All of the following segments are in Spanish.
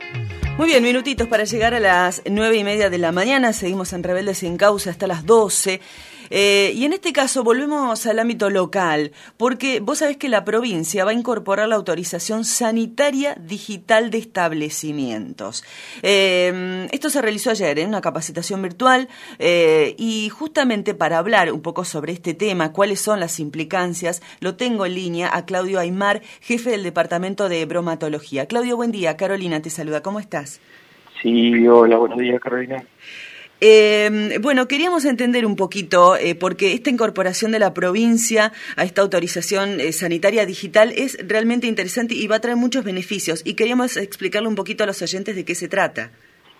Muy bien, minutitos para llegar a las 9:30 de la mañana. Seguimos en Rebeldes Sin Causa hasta las 12. Y en este caso volvemos al ámbito local, porque vos sabés que la provincia va a incorporar la autorización sanitaria digital de establecimientos. Esto se realizó ayer en una capacitación virtual y justamente para hablar un poco sobre este tema, cuáles son las implicancias, lo tengo en línea a Claudio Aymar, jefe del Departamento de Bromatología. Claudio, buen día. Carolina te saluda. ¿Cómo estás? Sí, hola, buenos días, Carolina. Bueno, queríamos entender un poquito, porque esta incorporación de la provincia a esta autorización sanitaria digital es realmente interesante y va a traer muchos beneficios. Y queríamos explicarle un poquito a los oyentes de qué se trata.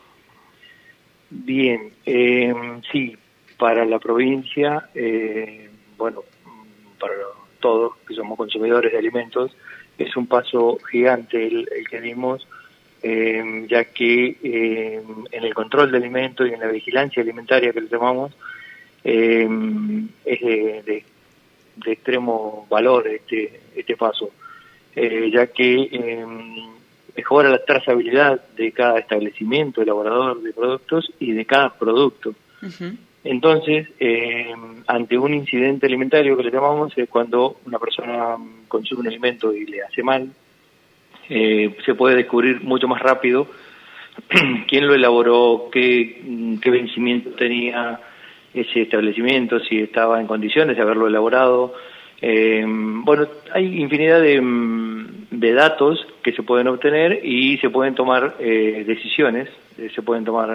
Bien, sí, para la provincia, bueno, para todos que somos consumidores de alimentos, es un paso gigante el que dimos, ya que en el control de alimentos y en la vigilancia alimentaria que le llamamos, es de extremo valor este paso, ya que mejora la trazabilidad de cada establecimiento elaborador de productos y de cada producto. Uh-huh. Entonces, ante un incidente alimentario que le llamamos, es cuando una persona consume un alimento y le hace mal, se puede descubrir mucho más rápido quién lo elaboró, qué vencimiento tenía ese establecimiento, si estaba en condiciones de haberlo elaborado. Bueno, hay infinidad de datos que se pueden obtener y se pueden tomar decisiones, se pueden tomar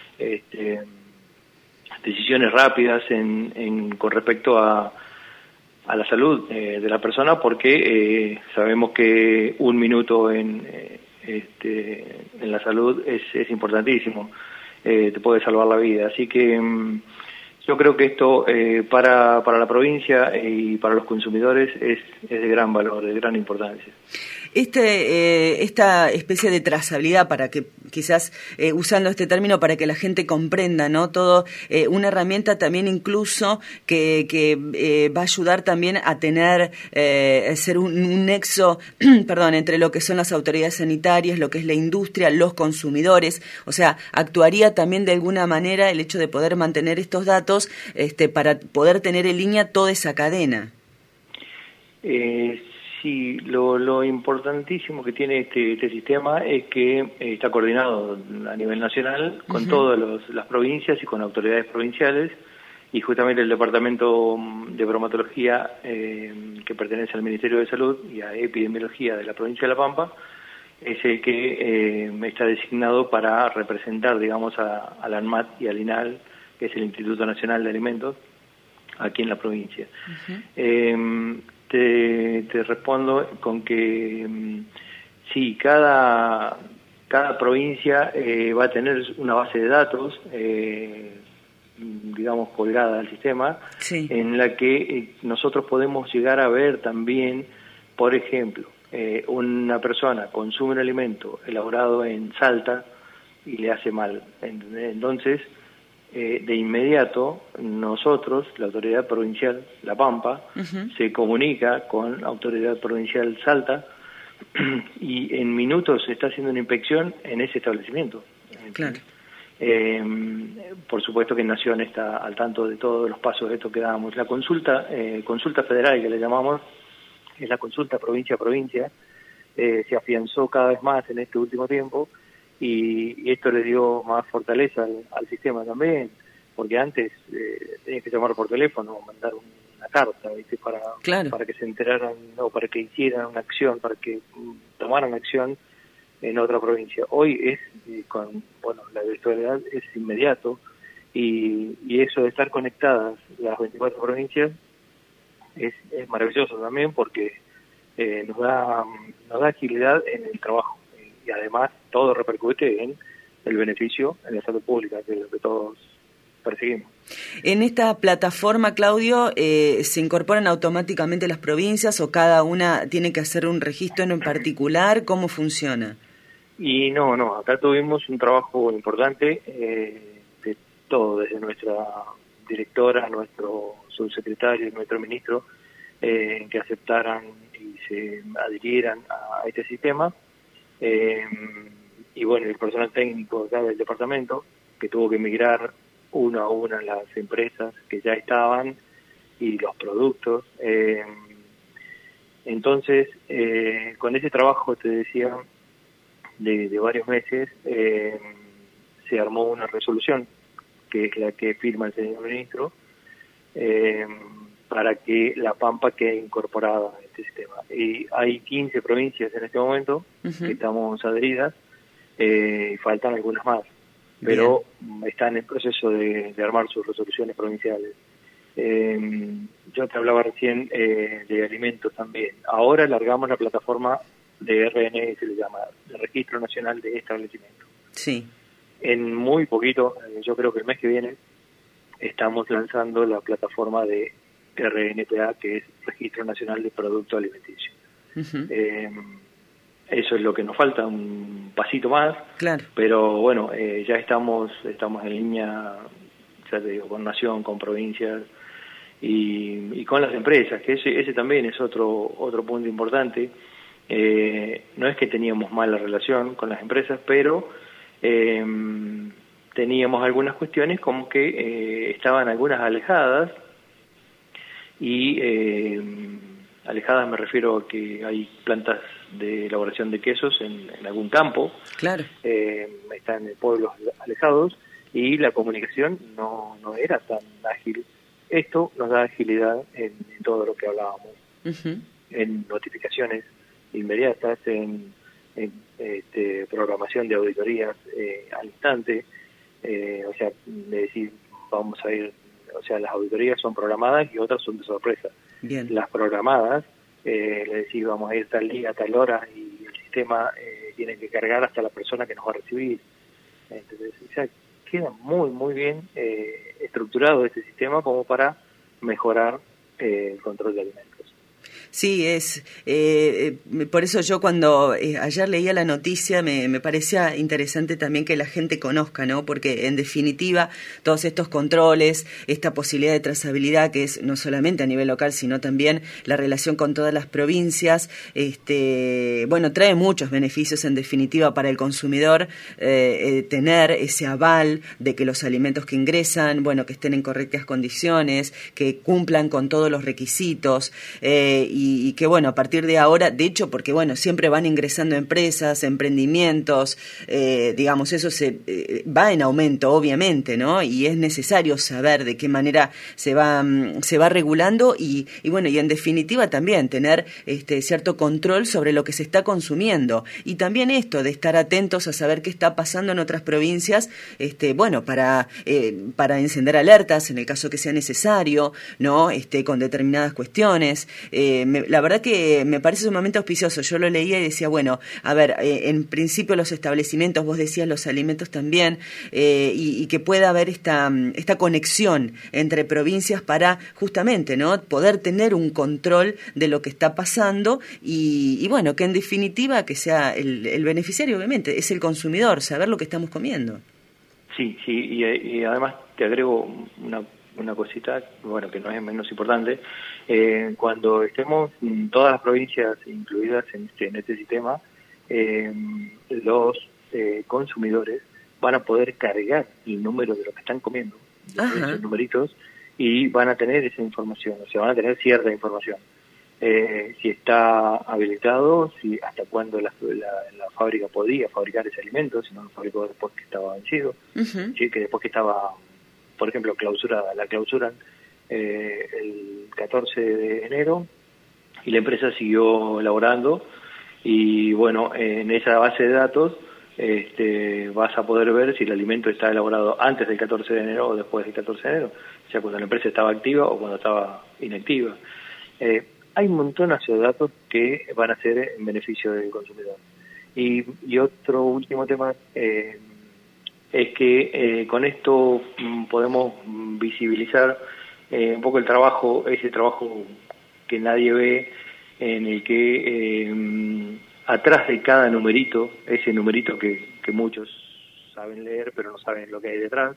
decisiones rápidas con respecto a la salud de la persona, porque sabemos que un minuto en la salud es importantísimo, te puede salvar la vida. Así que yo creo que esto para la provincia y para los consumidores es de gran valor, de gran importancia. Esta especie de trazabilidad, para que quizás usando este término para que la gente comprenda, ¿no? Todo, una herramienta también incluso que va a ayudar también a tener, ser un nexo, perdón, entre lo que son las autoridades sanitarias, lo que es la industria, los consumidores. O sea, actuaría también de alguna manera el hecho de poder mantener estos datos para poder tener en línea toda esa cadena. Sí, lo importantísimo que tiene este sistema es que está coordinado a nivel nacional con todas las provincias y con autoridades provinciales, y justamente el Departamento de Bromatología, que pertenece al Ministerio de Salud, y a Epidemiología de la provincia de La Pampa, es el que está designado para representar, digamos, al ANMAT y al INAL, que es el Instituto Nacional de Alimentos, aquí en la provincia. Te respondo con que sí, cada provincia va a tener una base de datos, digamos, colgada al sistema, sí, en la que nosotros podemos llegar a ver también, por ejemplo, una persona consume un alimento elaborado en Salta y le hace mal. Entonces, de inmediato nosotros, la autoridad provincial La Pampa, se comunica con la autoridad provincial Salta y en minutos se está haciendo una inspección en ese establecimiento. Claro. Por supuesto que Nación está al tanto de todos los pasos de esto que damos. La consulta federal, que le llamamos, es la consulta provincia a provincia, se afianzó cada vez más en este último tiempo, y esto le dio más fortaleza al sistema también, porque antes tenías que llamar por teléfono o mandar una carta, ¿viste? Para que se enteraran, o para que hicieran una acción, para que tomaran acción en otra provincia. Hoy es, la virtualidad es inmediato, y eso de estar conectadas las 24 provincias es maravilloso también, porque nos da agilidad en el trabajo, y además todo repercute en el beneficio en la salud pública, que es lo que todos perseguimos. En esta plataforma, Claudio, ¿se incorporan automáticamente las provincias o cada una tiene que hacer un registro en particular? ¿Cómo funciona? Y no, acá tuvimos un trabajo importante de todo, desde nuestra directora, nuestro subsecretario, nuestro ministro, que aceptaran y se adhirieran a este sistema. y bueno, el personal técnico acá del departamento, que tuvo que migrar uno a una las empresas que ya estaban y los productos. Entonces, con ese trabajo, te decía, de varios meses, se armó una resolución, que es la que firma el señor ministro, para que La Pampa quede incorporada a este sistema. Y hay 15 provincias en este momento que estamos adheridas, y faltan algunas más, pero están en proceso de armar sus resoluciones provinciales. Yo te hablaba recién de alimentos también. Ahora largamos la plataforma de RN, se le llama, el Registro Nacional de Establecimientos. Sí. En muy poquito, yo creo que el mes que viene, estamos lanzando la plataforma de RNPA, que es Registro Nacional de Producto Alimenticio. Eso es lo que nos falta, un pasito más, claro. Pero bueno, ya estamos en línea, ya te digo, con Nación, con provincias y con las empresas, que ese también es otro punto importante. No es que teníamos mala relación con las empresas, pero teníamos algunas cuestiones como que estaban algunas alejadas, y alejadas me refiero a que hay plantas de elaboración de quesos en algún campo, claro. Están en pueblos alejados, y la comunicación no era tan ágil. Esto nos da agilidad en todo lo que hablábamos, en notificaciones inmediatas, en programación de auditorías al instante, o sea, de decir, vamos a ir, o sea, las auditorías son programadas y otras son de sorpresa. Bien. Las programadas, le decís, vamos a ir tal día, tal hora, y el sistema tiene que cargar hasta la persona que nos va a recibir. Entonces, o sea, queda muy bien estructurado este sistema como para mejorar el control de alimentos. Sí, por eso yo cuando ayer leía la noticia me parecía interesante también que la gente conozca, ¿no? Porque en definitiva todos estos controles, esta posibilidad de trazabilidad que es no solamente a nivel local sino también la relación con todas las provincias, bueno, trae muchos beneficios en definitiva para el consumidor, tener ese aval de que los alimentos que ingresan, bueno, que estén en correctas condiciones, que cumplan con todos los requisitos, y que bueno, a partir de ahora, de hecho, porque bueno, siempre van ingresando empresas, emprendimientos, digamos, eso va en aumento, obviamente, ¿no? Y es necesario saber de qué manera se va regulando y bueno, y en definitiva también tener cierto control sobre lo que se está consumiendo. Y también esto de estar atentos a saber qué está pasando en otras provincias, bueno, para encender alertas en el caso que sea necesario, ¿no? Con determinadas cuestiones. La verdad que me parece sumamente auspicioso. Yo lo leía y decía, bueno, a ver, en principio los establecimientos, vos decías los alimentos también, y que pueda haber esta conexión entre provincias para justamente, ¿no?, poder tener un control de lo que está pasando y bueno, que en definitiva que sea el beneficiario, obviamente, es el consumidor, saber lo que estamos comiendo. Sí, y además te agrego una cosita, bueno, que no es menos importante. Cuando estemos todas las provincias incluidas en este sistema, los consumidores van a poder cargar el número de lo que están comiendo, esos numeritos, y van a tener esa información, o sea, van a tener cierta información. Si está habilitado, si hasta cuándo la fábrica podía fabricar ese alimento, si no lo fabricó después que estaba vencido, ¿sí? Que después que estaba, por ejemplo, clausurada. La clausuran el 14 de enero y la empresa siguió elaborando, y bueno, en esa base de datos vas a poder ver si el alimento está elaborado antes del 14 de enero o después del 14 de enero, o sea, cuando la empresa estaba activa o cuando estaba inactiva. Hay un montón de datos que van a ser en beneficio del consumidor. Y otro último tema es que con esto podemos visibilizar un poco ese trabajo que nadie ve, en el que atrás de cada numerito, ese numerito que muchos saben leer pero no saben lo que hay detrás,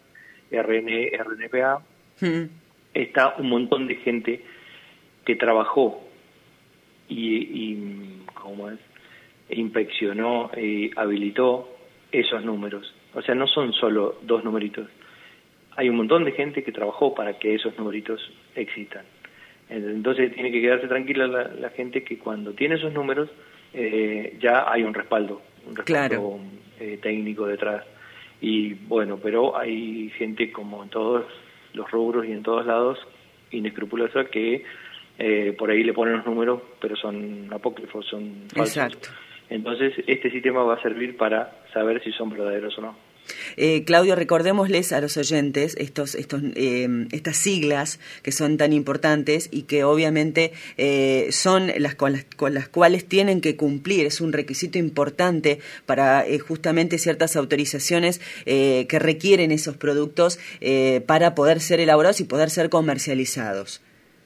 RNPA, está un montón de gente que trabajó y ¿cómo es?, inspeccionó y habilitó esos números. O sea, no son solo 2 numeritos. Hay un montón de gente que trabajó para que esos numeritos existan. Entonces tiene que quedarse tranquila la gente que cuando tiene esos números ya hay un respaldo Claro. Técnico detrás. Y bueno, pero hay gente como en todos los rubros y en todos lados inescrupulosa que por ahí le ponen los números, pero son apócrifos, son falsos. Exacto. Entonces este sistema va a servir para saber si son verdaderos o no. Claudio, recordémosles a los oyentes estas siglas que son tan importantes y que obviamente son con las cuales tienen que cumplir. Es un requisito importante para justamente ciertas autorizaciones que requieren esos productos para poder ser elaborados y poder ser comercializados.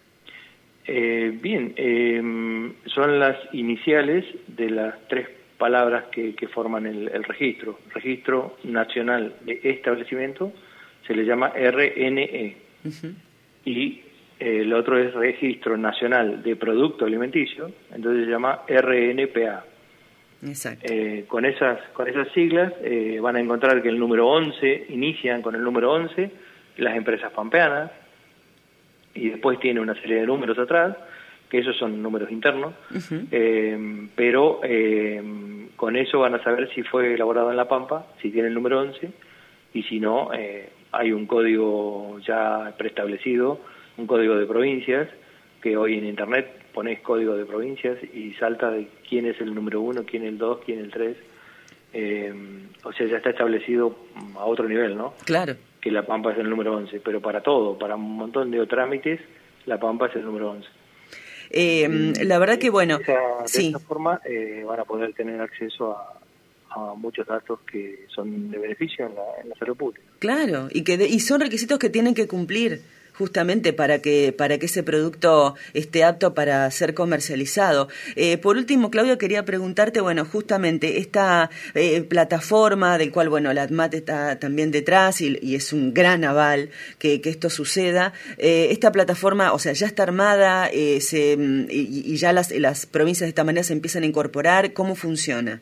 Bien, son las iniciales de las 3 palabras que forman el registro. Registro Nacional de Establecimiento se le llama RNE. Uh-huh. Y el otro es Registro Nacional de Producto Alimenticio, entonces se llama RNPA. Exacto. Con esas siglas van a encontrar que el número 11, inician con el número 11 las empresas pampeanas, y después tiene una serie de números atrás, que esos son números internos, uh-huh. Pero con eso van a saber si fue elaborado en La Pampa, si tiene el número 11, y si no, hay un código ya preestablecido, un código de provincias, que hoy en Internet ponés código de provincias y salta de quién es el número 1, quién es el 2, quién es el 3, o sea, ya está establecido a otro nivel, ¿no? Claro. Que La Pampa es el número 11, pero para todo, para un montón de trámites, La Pampa es el número 11. La verdad que bueno, de sí. esta forma van a poder tener acceso a muchos datos que son de beneficio en la salud pública. Claro, y son requisitos que tienen que cumplir justamente para que ese producto esté apto para ser comercializado. Por último, Claudio, quería preguntarte, bueno, justamente esta plataforma del cual, bueno, la ADMAT está también detrás y es un gran aval que esto suceda. Esta plataforma, o sea, ya está armada y ya las provincias de esta manera se empiezan a incorporar. ¿Cómo funciona?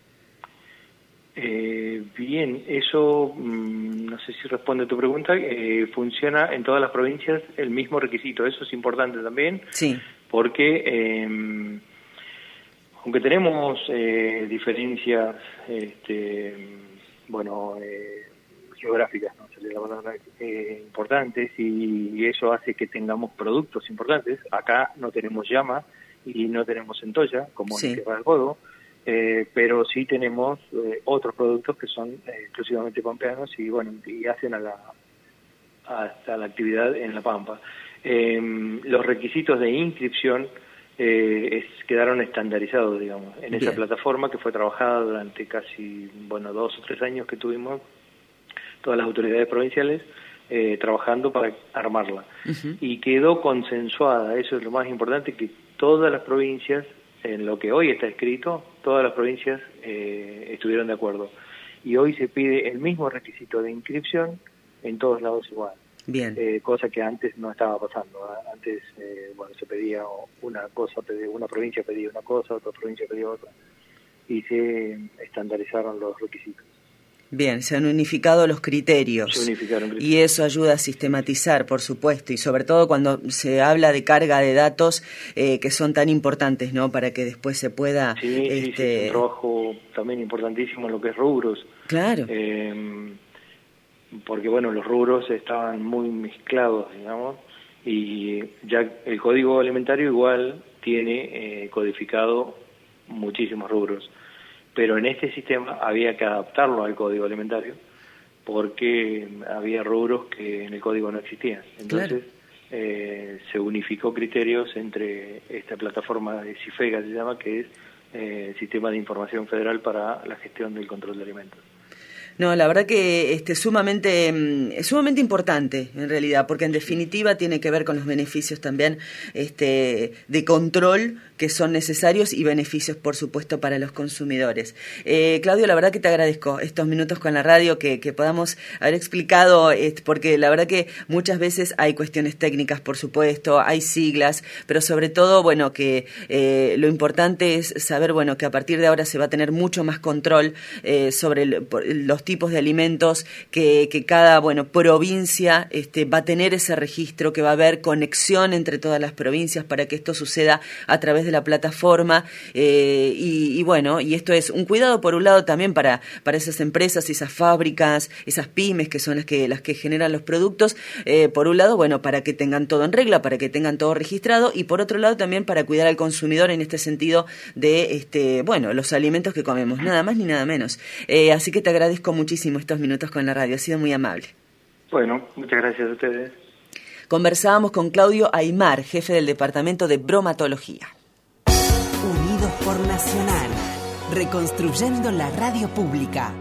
Bien, eso no sé si responde a tu pregunta. Funciona en todas las provincias el mismo requisito. Eso es importante también, sí. Porque aunque tenemos diferencias, geográficas, ¿no? Se le da palabra, importantes, y eso hace que tengamos productos importantes. Acá no tenemos llama y no tenemos centolla, como en Tierra del Fuego. Pero sí tenemos otros productos que son exclusivamente pampeanos y bueno, y hacen hasta la actividad en La Pampa. Los requisitos de inscripción quedaron estandarizados, digamos, en esa plataforma que fue trabajada durante casi 2 o 3 años que tuvimos todas las autoridades provinciales trabajando para armarla. Uh-huh. Y quedó consensuada, eso es lo más importante, que todas las provincias, en lo que hoy está escrito, todas las provincias estuvieron de acuerdo. Y hoy se pide el mismo requisito de inscripción en todos lados igual. Bien. Cosa que antes no estaba pasando. Antes, se pedía una cosa, una provincia pedía una cosa, otra provincia pedía otra. Y se estandarizaron los requisitos. Bien, se han unificado los criterios. Se unificaron criterios. Y eso ayuda a sistematizar, por supuesto, y sobre todo cuando se habla de carga de datos que son tan importantes, ¿no? Para que después se pueda... Sí, sí, es un trabajo también importantísimo en lo que es rubros. Claro. Porque, los rubros estaban muy mezclados, digamos, y ya el Código Alimentario igual tiene codificado muchísimos rubros. Pero en este sistema había que adaptarlo al Código Alimentario porque había rubros que en el código no existían. Entonces se unificó criterios entre esta plataforma de CIFEGA, se llama, que es Sistema de Información Federal para la Gestión del Control de Alimentos. No, la verdad que es sumamente importante en realidad, porque en definitiva tiene que ver con los beneficios también de control que son necesarios y beneficios, por supuesto, para los consumidores. Claudio, la verdad que te agradezco estos minutos con la radio que podamos haber explicado, porque la verdad que muchas veces hay cuestiones técnicas, por supuesto, hay siglas, pero sobre todo, bueno, que lo importante es saber, bueno, que a partir de ahora se va a tener mucho más control sobre los tipos de alimentos, que cada, bueno, provincia va a tener ese registro, que va a haber conexión entre todas las provincias para que esto suceda a través de la plataforma, y bueno, y esto es un cuidado por un lado también para esas empresas, esas fábricas, esas pymes que son las que generan los productos, por un lado, bueno, para que tengan todo en regla, para que tengan todo registrado, y por otro lado también para cuidar al consumidor en este sentido de, bueno, los alimentos que comemos, nada más ni nada menos. Así que te agradezco muchísimo estos minutos con la radio, ha sido muy amable. Bueno, muchas gracias a ustedes. Conversábamos con Claudio Aymar, jefe del Departamento de Bromatología. Unidos por Nacional, reconstruyendo la radio pública.